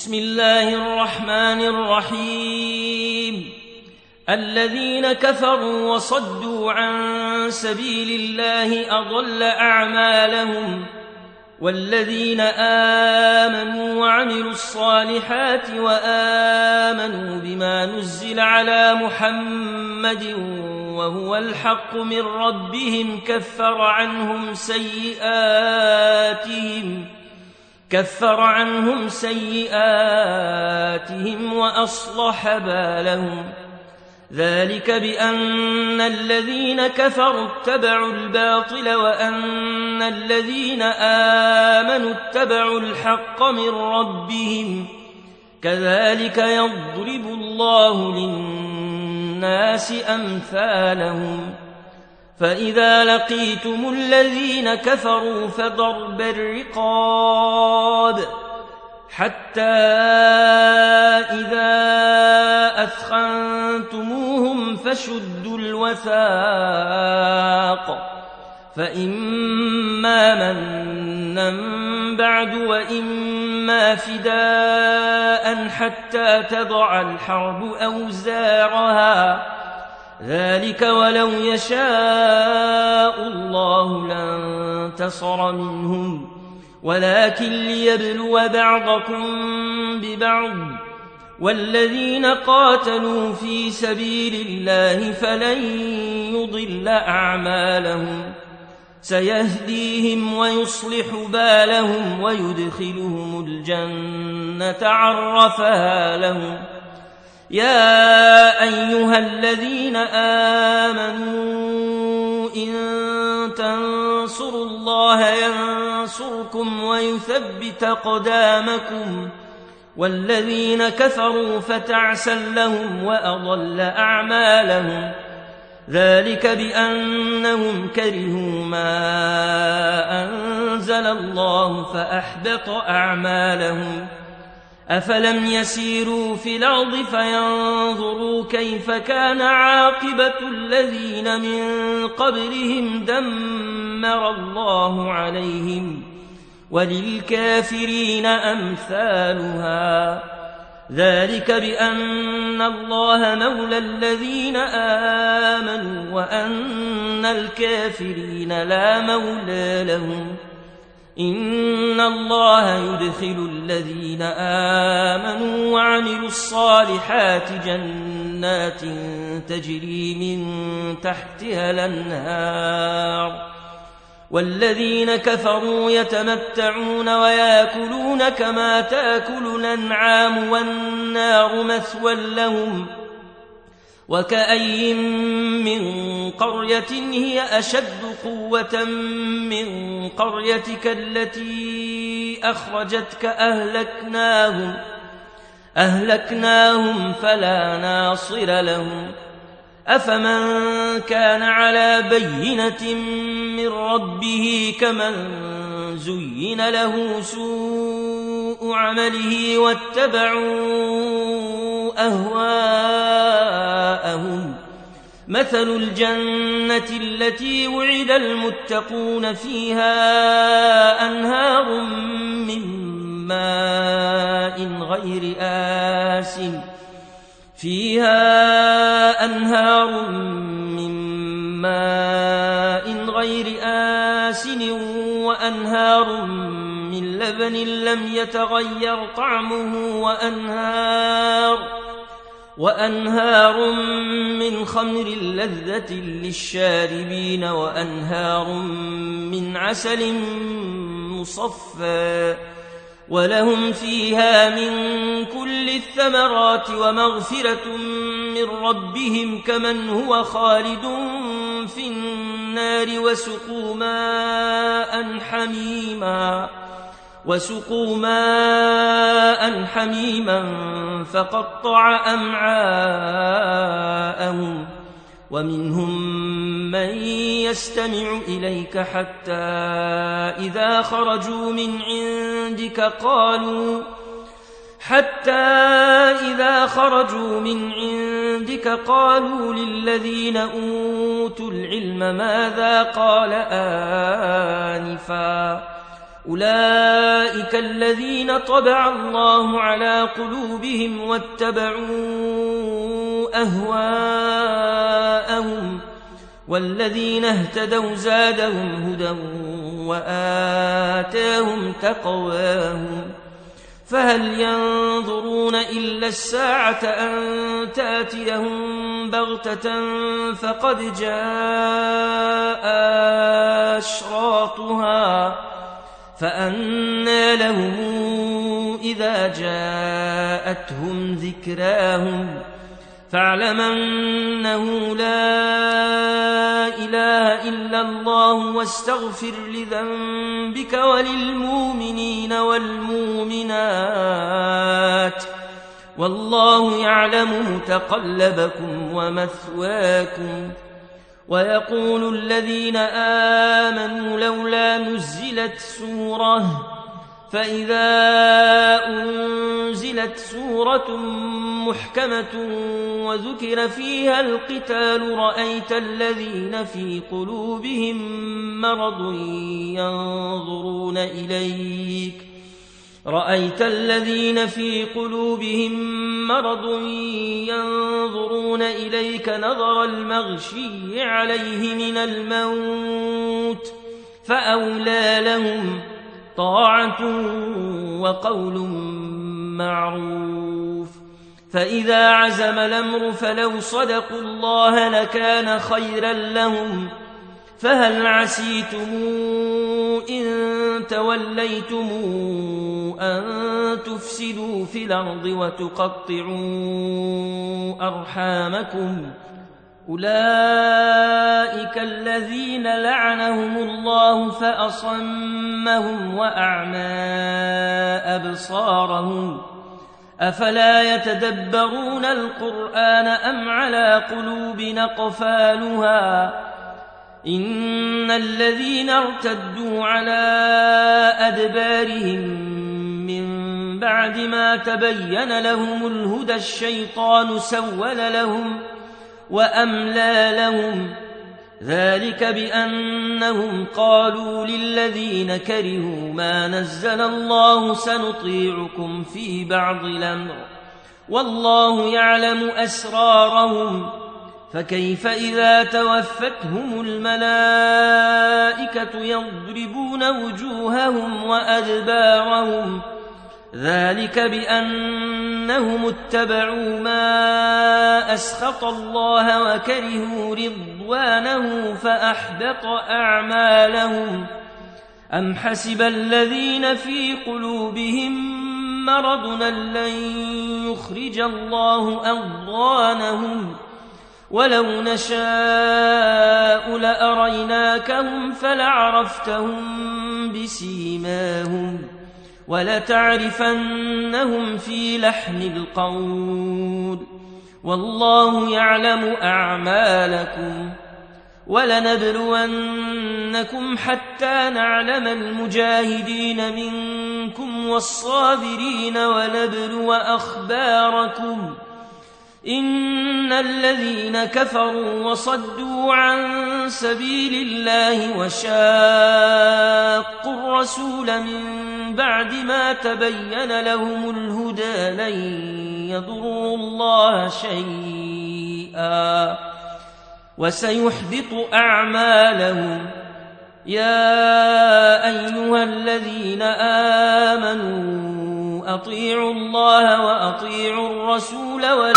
بسم الله الرحمن الرحيم الذين كفروا وصدوا عن سبيل الله أضل أعمالهم والذين آمنوا وعملوا الصالحات وآمنوا بما نزل على محمد وهو الحق من ربهم كفر عنهم سيئاتهم وأصلح بالهم ذلك بأن الذين كفروا اتبعوا الباطل وأن الذين آمنوا اتبعوا الحق من ربهم كذلك يضرب الله للناس أمثالهم فإذا لقيتم الذين كفروا فضرب الرقاب حتى إذا أثخنتموهم فشدوا الوثاق فإما منا بعد وإما فداء حتى تضع الحرب أوزارها ذلك ولو يشاء الله لانتصر منهم ولكن ليبلو بعضكم ببعض والذين قاتلوا في سبيل الله فلن يضل أعمالهم سيهديهم ويصلح بالهم ويدخلهم الجنة عرفها لهم يا أيها الذين آمنوا إن تنصروا الله ينصركم ويثبت أقدامكم والذين كفروا فتعسا لهم وأضل أعمالهم ذلك بأنهم كرهوا ما أنزل الله فأحبط أعمالهم أفلم يسيروا في الأرض فينظروا كيف كان عاقبة الذين من قبلهم دمر الله عليهم وللكافرين أمثالها ذلك بأن الله مولى الذين آمنوا وأن الكافرين لا مولى لهم إن الله يدخل الذين آمنوا وعملوا الصالحات جنات تجري من تحتها الأنهار والذين كفروا يتمتعون ويأكلون كما تأكل الأنعام والنار مثوى لهم وكأي من قرية هي أشد قوة من قريتك التي أخرجتك أهلكناهم فلا ناصر لهم أفمن كان على بينة من ربه كمن زين له سوء عمله واتبعوا أهواءهم مثل الجنة التي وعد المتقون فيها أنهار من ماء غير آسن وأنهار من لبن لم يتغير طعمه وأنهار من خمر لذة للشاربين وأنهار من عسل مصفى ولهم فيها من كل الثمرات ومغفرة من ربهم كمن هو خالد في النار وسقوا ماء حميما فقطع أمعاءهم ومنهم من يستمع إليك حتى إذا خرجوا من عندك قالوا للذين أوتوا العلم ماذا قال آنفا أولئك الذين طبع الله على قلوبهم واتبعوا أهواءهم والذين اهتدوا زادهم هدى وآتاهم تقواهم فهل ينظرون إلا الساعة أن تأتيهم بغتة فقد جاء أشراطها فأنى لهم إذا جاءتهم ذكراهم فاعلم أنه لا إله إلا الله واستغفر لذنبك وللمؤمنين والمؤمنات والله يعلم متقلبكم ومثواكم ويقول الذين آمنوا لولا نزلت سورة فإذا أنزلت سورة محكمة وذكر فيها القتال رأيت الذين في قلوبهم مرض ينظرون إليك نظر المغشي عليه من الموت فأولى لهم طاعة وقول معروف فإذا عزم الأمر فلو صدقوا الله لكان خيرا لهم فهل عسيتم إن توليتم أن تفسدوا في الأرض وتقطعوا أرحامكم أولئك الذين لعنهم الله فأصمهم وأعمى أبصارهم أفلا يتدبرون القرآن أم على قلوب أقفالها إن الذين ارتدوا على أدبارهم من بعد ما تبين لهم الهدى الشيطان سول لهم وأملى لهم ذلك بأنهم قالوا للذين كرهوا ما نزل الله سنطيعكم في بعض الأمر والله يعلم أسرارهم فكيف إذا توفتهم الملائكة يضربون وجوههم وأدبارهم ذلك بأنهم اتبعوا ما أسخط الله وكرهوا رضوانه فأحبط أعمالهم أم حسب الذين في قلوبهم مرض لن يخرج الله أضغانهم ولو نشاء لأريناكهم فلعرفتهم بسيماهم ولتعرفنهم في لحن القول والله يعلم أعمالكم ولنبلونكم حتى نعلم المجاهدين منكم والصابرين ونبلو أخباركم إن الذين كفروا وصدوا عن سبيل الله وشاقوا الرسول من بعد ما تبين لهم الهدى لن يضروا الله شيئا وسيحبط أعمالهم يا أيها الذين آمنوا أطيعوا الله وأطيعوا الرسول